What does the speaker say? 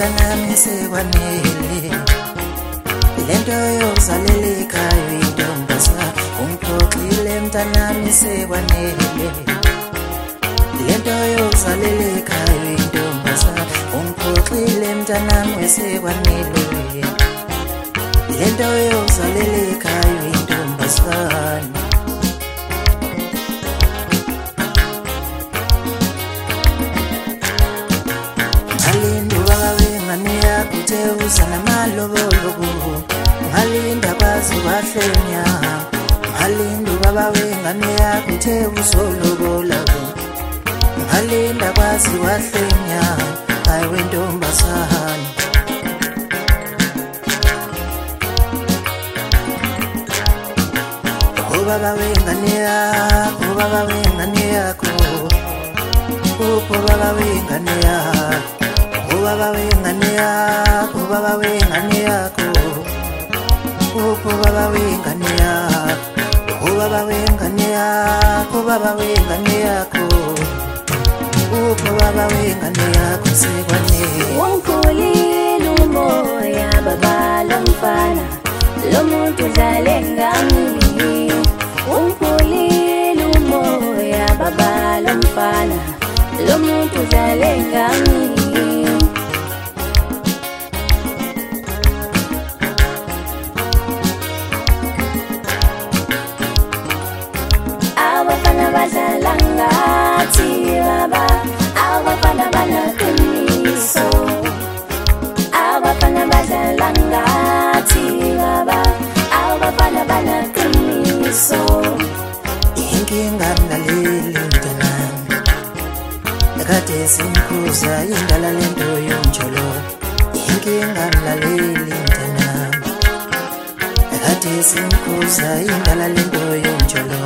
mntanami sekwanele lento yokuzalela ekhaya intombazana ungiphoxile mntanami sekwanele lento yokuzalela ekhaya intombazana ungiphoxile mntanami sekwanele lento yokuzalela ekhaya intombazana Uza namalobolobo ngalinda kwazi wahlenya ngalinda baba wengane yakho uthe uzolobola ngalinda kwazi wahlenya hayi wentombazana baba wengane yakho baba wengane yakho baba wengane yakho baba wengane yakho baba wengane yakho baba wengane yakho baba wengane yakho baba wengane yakho baba wengane yakho sekwanele wonkhulile umoya baba lomfana lomuntu dlale ngami wonkhulile umoya baba lomfana lomuntu dlale ngami abafana badlala ngathi baba abafana banaqiniso abafana badlala ngathi baba abafana banaqiniso inkinga mlaleli mntanami akade simkhuza indala lento yomjolo inkinga mlaleli mntanami akade simkhuza indala lento yomjolo